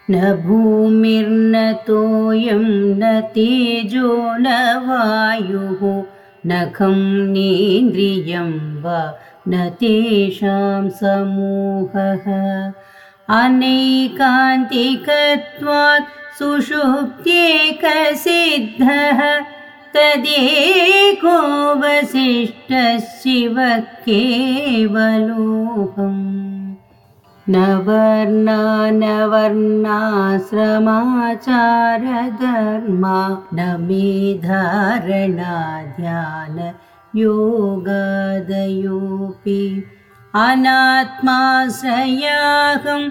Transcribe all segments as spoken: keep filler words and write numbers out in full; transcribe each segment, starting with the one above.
न भूमिर्न तोयं न तेजो न वायुः न खं नेन्द्रियं वा न तेषां समूहः अनैकान्तिकत्वात् सुषुप्त्येकसिद्धः तदेको वसिष्ठः शिवः केवलोऽहम् न वर्णा न वर्णाश्रमाचारधर्मा न मेधारणा ध्यान योगादयोऽपि अनात्माश्रयाहं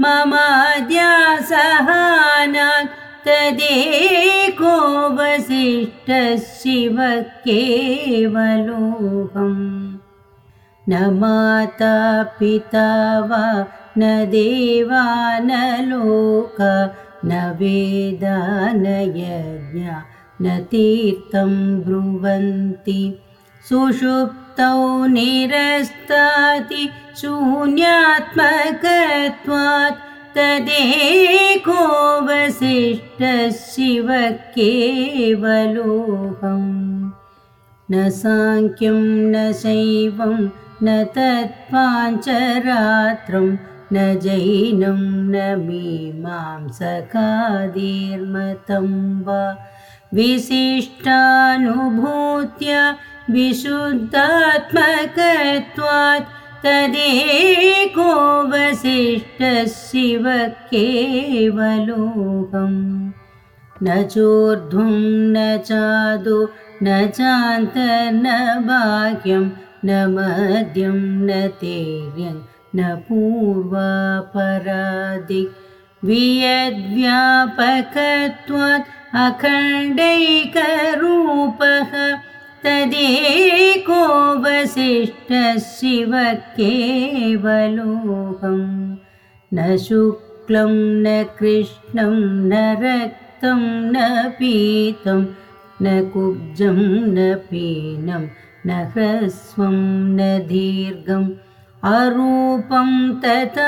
ममाद्यासहानात् तदेको वसिष्ठः शिवः केवलोऽहम् न माता पिता वा न देवा न लोका न वेदा न यज्ञा न तीर्थं ब्रुवन्ति सुषुप्तौ निरस्ताति शून्यात्मकत्वात् तदेको वसिष्ठः शिवः केवलोऽहम् न सांख्यं न शैवं न तत्त्वाञ्चरात्रं न जैनं न मीमांसकादिर्मतं वा विशिष्टानुभूत्या विशुद्धात्मकत्वात् तदेको वसिष्ठः शिवः केवलोऽहम् न चोर्ध्वं न चादो न चान्तर्न बाह्यं न मध्यं न तेर्यं न पूर्वापरादिक् वियद्व्यापकत्वात् अखण्डैकरूपः तदेको वसिष्ठः शिवः केवलोऽहम् न शुक्लं न कृष्णं न रक्तं न पीतं न कुब्जं न पीनं न ह्रस्वं न दीर्घम् अरूपं तथा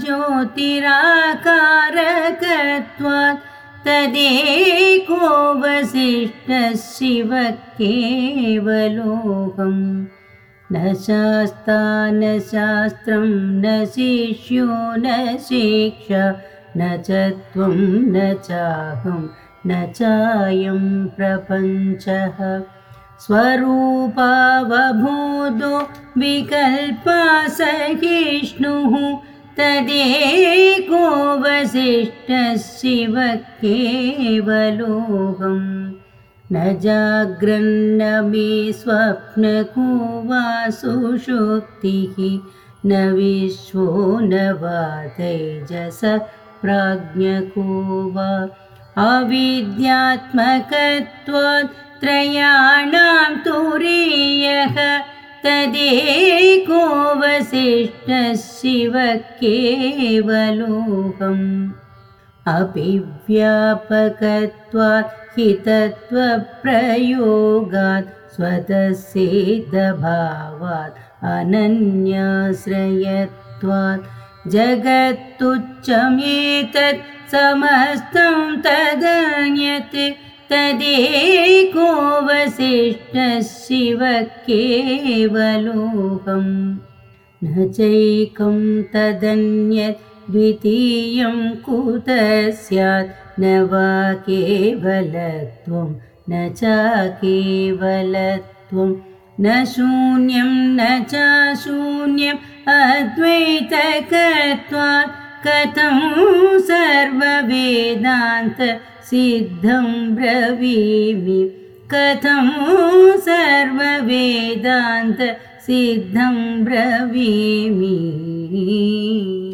ज्योतिराकारकत्वात् तदेको वसिष्ठः शिवः केवलोऽहम् न शास्ता न शास्त्रं न शिष्यो न शिक्षा न च त्वं न चाहं न चायं प्रपञ्चः स्वरूपावबोधो विकल्पासहिष्णुः तदेको वसिष्ठः शिवः केवलोऽहम् न जाग्रन्न मे स्वप्नको वा सुषुप्तिः न विश्वो न वा तेजसः प्राज्ञको वा अविद्यात्मकत्वात् त्रयाणां तुरीयः तदेको वसिष्ठः शिवः केवलोऽहम् अभिव्यापकत्वात् हितत्वप्रयोगात् स्वतः सिद्धभावात् अनन्याश्रयत्वात् जगत्तुच्छमेतत् समस्तं तदन्यते तदेको वसिष्ठः शिवः केवलोऽहम् न चैकं तदन्यत् द्वितीयं कुतः स्यात् न वा केवलत्वं न च केवलत्वं न शून्यं न च शून्यम् अद्वैतकत्वात् कथं सर्ववेदान्त सिद्धं ब्रवीमि कथं सर्ववेदान्त सिद्धं ब्रवीमि।